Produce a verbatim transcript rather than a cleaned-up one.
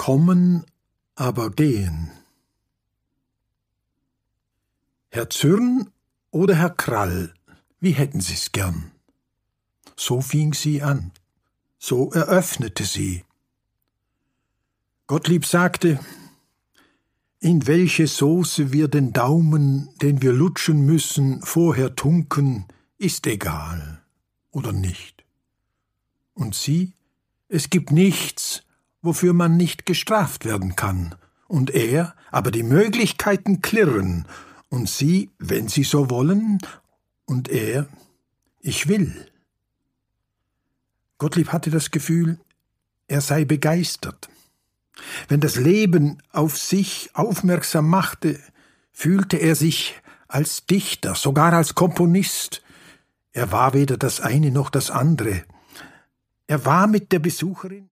Kommen, aber gehen. Herr Zürn oder Herr Krall, wie hätten Sie's gern? So fing sie an, so eröffnete sie. Gottlieb sagte, in welche Soße wir den Daumen, den wir lutschen müssen, vorher tunken, ist egal, oder nicht. Und sie, es gibt nichts, wofür man nicht gestraft werden kann, und er, aber die Möglichkeiten klirren, und sie, wenn sie so wollen, und er, ich will. Gottlieb hatte das Gefühl, er sei begeistert. Wenn das Leben auf sich aufmerksam machte, fühlte er sich als Dichter, sogar als Komponist. Er war weder das eine noch das andere. Er war mit der Besucherin